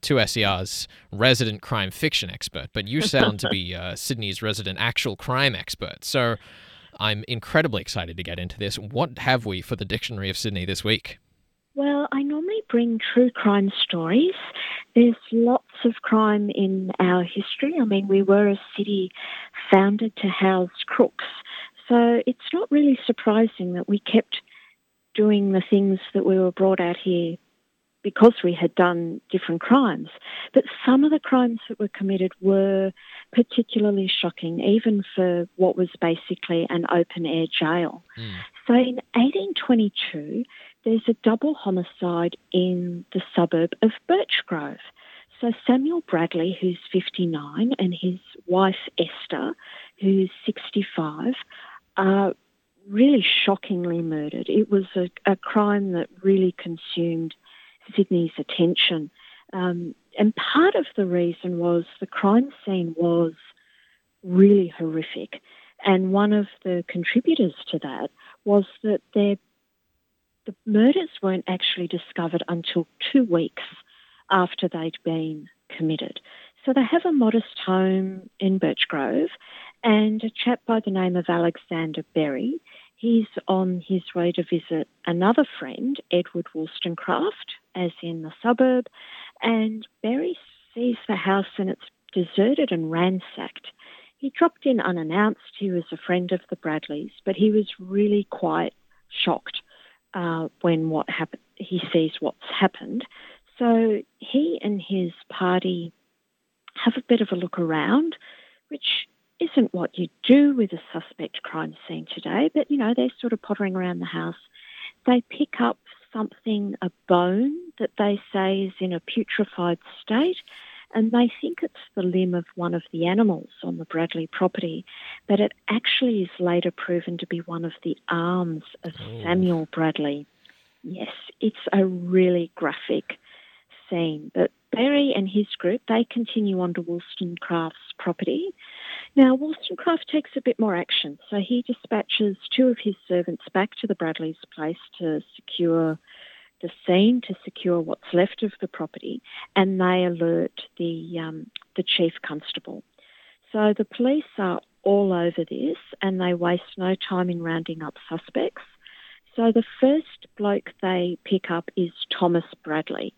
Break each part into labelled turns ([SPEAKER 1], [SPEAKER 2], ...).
[SPEAKER 1] 2SER's resident crime fiction expert, but you sound to be Sydney's resident actual crime expert. So I'm incredibly excited to get into this. What have we for the Dictionary of Sydney this week?
[SPEAKER 2] Well, I normally bring true crime stories. There's lots of crime in our history. I mean, we were a city founded to house crooks. So it's not really surprising that we kept doing the things that we were brought out here because we had done different crimes. But some of the crimes that were committed were particularly shocking, even for what was basically an open-air jail. So in 1822, there's a double homicide in the suburb of Birchgrove. So Samuel Bradley, who's 59, and his wife Esther, who's 65, are really shockingly murdered. It was a crime that really consumed Sydney's attention. And part of the reason was the crime scene was really horrific. And one of the contributors to that was that the murders weren't actually discovered until 2 weeks after they'd been committed. So they have a modest home in Birchgrove, and a chap by the name of Alexander Berry, he's on his way to visit another friend, Edward Wollstonecraft, as in the suburb, and Berry sees the house and it's deserted and ransacked. He dropped in unannounced. He was a friend of the Bradleys, but he was really quite shocked when he sees what's happened. So he and his party have a bit of a look around, which isn't what you do with a suspect crime scene today, but, they're sort of pottering around the house. They pick up something, a bone that they say is in a putrefied state, and they think it's the limb of one of the animals on the Bradley property, but it actually is later proven to be one of the arms of Samuel Bradley. Yes, it's a really graphic scene. But Berry and his group, they continue on to Wollstonecraft's property. Now, Wollstonecraft takes a bit more action, so he dispatches 2 of his servants back to the Bradleys' place to secure the scene, to secure what's left of the property, and they alert the chief constable. So the police are all over this, and they waste no time in rounding up suspects. So the first bloke they pick up is Thomas Barry.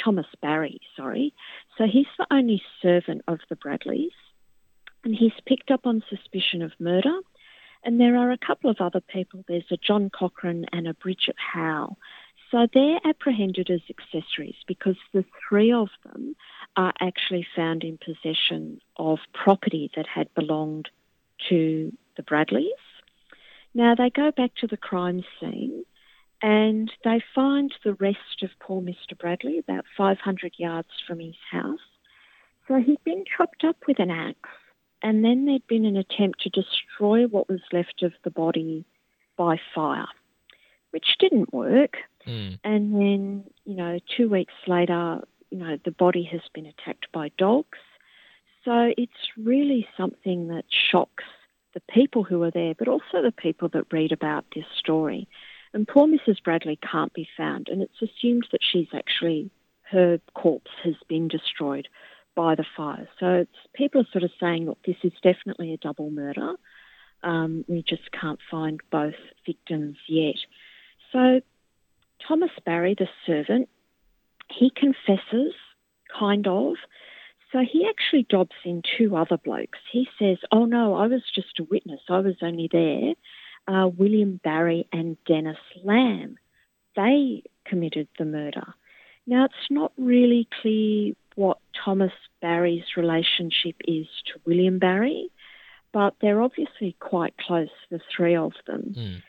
[SPEAKER 2] So he's the only servant of the Bradleys, and he's picked up on suspicion of murder. And there are a couple of other people. There's a John Cochrane and a Bridget Howe. So they're apprehended as accessories because the 3 of them are actually found in possession of property that had belonged to the Bradleys. Now, they go back to the crime scene and they find the rest of poor Mr. Bradley about 500 yards from his house. So he'd been chopped up with an axe, and then there'd been an attempt to destroy what was left of the body by fire, which didn't work. And then, 2 weeks later, the body has been attacked by dogs. So it's really something that shocks the people who are there, but also the people that read about this story. And poor Mrs. Bradley can't be found, and it's assumed that her corpse has been destroyed by the fire. So people are sort of saying, look, this is definitely a double murder. We just can't find both victims yet. So Thomas Barry, the servant, he confesses, kind of. So he actually dobs in 2 other blokes. He says, oh, no, I was just a witness. I was only there. William Barry and Dennis Lamb, they committed the murder. Now, it's not really clear what Thomas Barry's relationship is to William Barry, but they're obviously quite close, the 3 of them.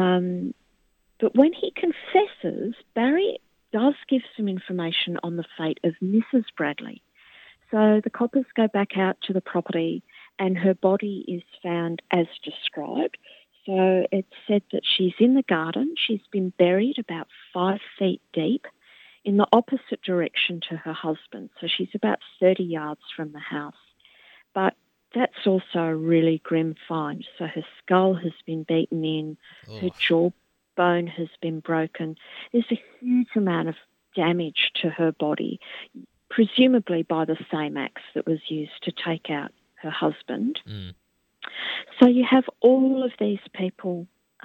[SPEAKER 2] But when he confesses, Barry does give some information on the fate of Mrs. Bradley. So the coppers go back out to the property and her body is found as described. So it's said that she's in the garden. She's been buried about 5 feet deep in the opposite direction to her husband. So she's about 30 yards from the house. But that's also a really grim find. So her skull has been beaten in, her jawbone has been broken. There's a huge amount of damage to her body. presumably by the same axe that was used to take out her husband.
[SPEAKER 1] Mm.
[SPEAKER 2] So you have all of these people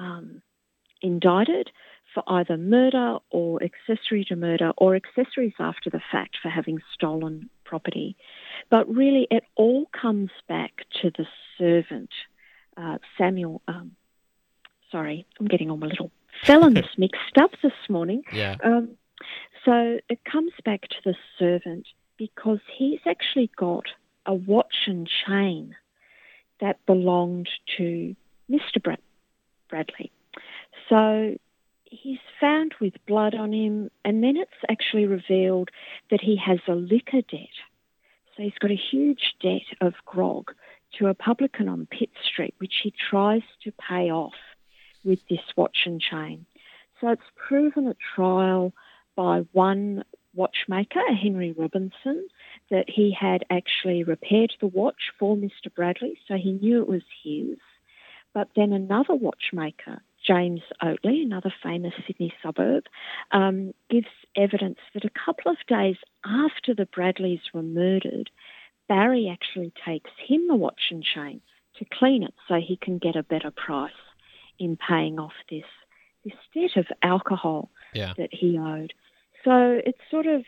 [SPEAKER 2] indicted for either murder or accessory to murder or accessories after the fact for having stolen property. But really it all comes back to the servant, Samuel. Sorry, I'm getting all my little felons mixed up this morning.
[SPEAKER 1] Yeah.
[SPEAKER 2] So it comes back to the servant because he's actually got a watch and chain that belonged to Mr. Bradley. So he's found with blood on him, and then it's actually revealed that he has a liquor debt. So he's got a huge debt of grog to a publican on Pitt Street, which he tries to pay off with this watch and chain. So it's proven at trial by one watchmaker, Henry Robinson, that he had actually repaired the watch for Mr. Bradley, so he knew it was his. But then another watchmaker, James Oatley, another famous Sydney suburb, gives evidence that a couple of days after the Bradleys were murdered, Barry actually takes him the watch and chain to clean it so he can get a better price in paying off this debt of alcohol that he owed. So it's sort of,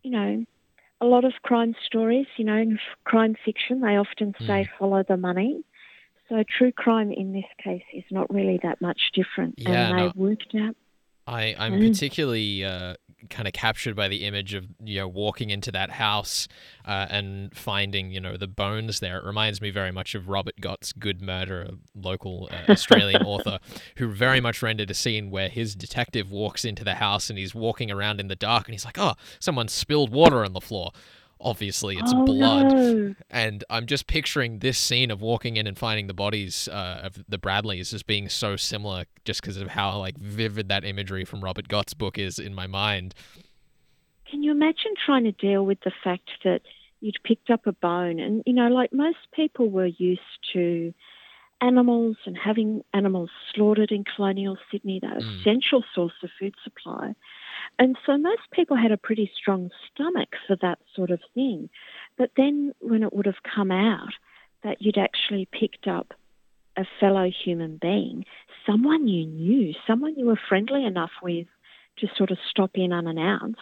[SPEAKER 2] a lot of crime stories, in crime fiction, they often say follow the money. So true crime in this case is not really that much different.
[SPEAKER 1] Yeah,
[SPEAKER 2] and they worked out.
[SPEAKER 1] I'm particularly kind of captured by the image of walking into that house and finding the bones there. It reminds me very much of Robert Gott's Good Murder, a local Australian author, who very much rendered a scene where his detective walks into the house and he's walking around in the dark and he's like, oh, someone spilled water on the floor. Obviously, it's blood.
[SPEAKER 2] No.
[SPEAKER 1] And I'm just picturing this scene of walking in and finding the bodies of the Bradleys as being so similar just because of how vivid that imagery from Robert Gott's book is in my mind.
[SPEAKER 2] Can you imagine trying to deal with the fact that you'd picked up a bone and, most people were used to animals and having animals slaughtered in colonial Sydney. They're an essential source of food supply. And so most people had a pretty strong stomach for that sort of thing. But then when it would have come out that you'd actually picked up a fellow human being, someone you knew, someone you were friendly enough with to sort of stop in unannounced,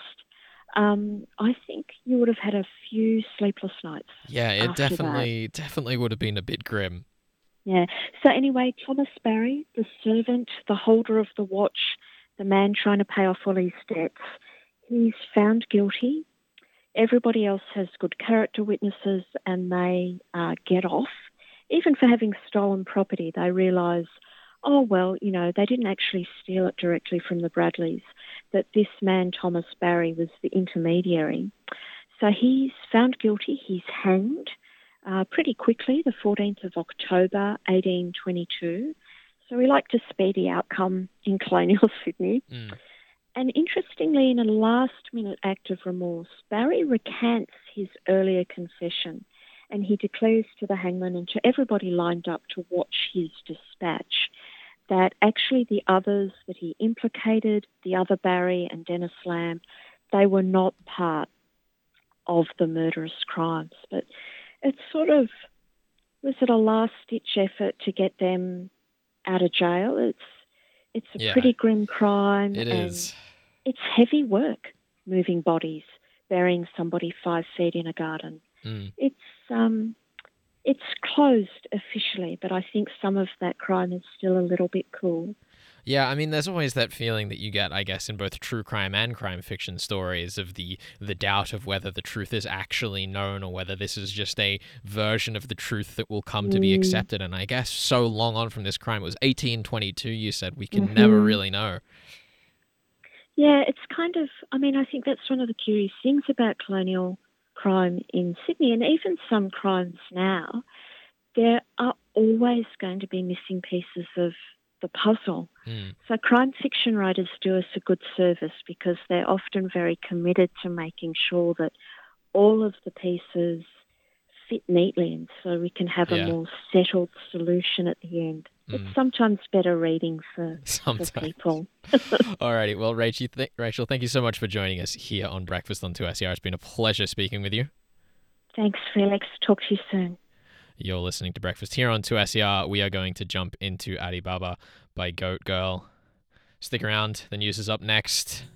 [SPEAKER 2] I think you would have had a few sleepless nights.
[SPEAKER 1] Yeah, it definitely would have been a bit grim.
[SPEAKER 2] Yeah. So anyway, Thomas Barry, the servant, the holder of the watch, the man trying to pay off all his debts, he's found guilty. Everybody else has good character witnesses and they get off. Even for having stolen property, they realise, they didn't actually steal it directly from the Bradleys, that this man, Thomas Barry, was the intermediary. So he's found guilty. He's hanged pretty quickly, the 14th of October, 1822. So we like to speedy outcome in colonial Sydney. And interestingly, in a last-minute act of remorse, Barry recants his earlier confession and he declares to the hangman and to everybody lined up to watch his dispatch that actually the others that he implicated, the other Barry and Dennis Lamb, they were not part of the murderous crimes. But it's sort of, was it a last-ditch effort to get them out of jail? It's a pretty grim crime.
[SPEAKER 1] It is.
[SPEAKER 2] It's heavy work, moving bodies, burying somebody 5 feet in a garden. It's closed officially, but I think some of that crime is still a little bit cool.
[SPEAKER 1] Yeah, I mean, there's always that feeling that you get, I guess, in both true crime and crime fiction stories of the doubt of whether the truth is actually known or whether this is just a version of the truth that will come to be accepted. And I guess so long on from this crime, it was 1822, you said, we can never really know.
[SPEAKER 2] Yeah, it's kind of, I think that's one of the curious things about colonial crime in Sydney, and even some crimes now. There are always going to be missing pieces of the puzzle. So crime fiction writers do us a good service because they're often very committed to making sure that all of the pieces fit neatly and so we can have a more settled solution at the end. It's sometimes better reading for
[SPEAKER 1] Sometimes.
[SPEAKER 2] people.
[SPEAKER 1] Alrighty. Well, Rachel, thank you so much for joining us here on Breakfast on 2SER. It's been a pleasure speaking with you.
[SPEAKER 2] Thanks, Felix. Talk to you soon.
[SPEAKER 1] You're listening to Breakfast here on 2SER. We are going to jump into Alibaba by Goat Girl. Stick around. The news is up next.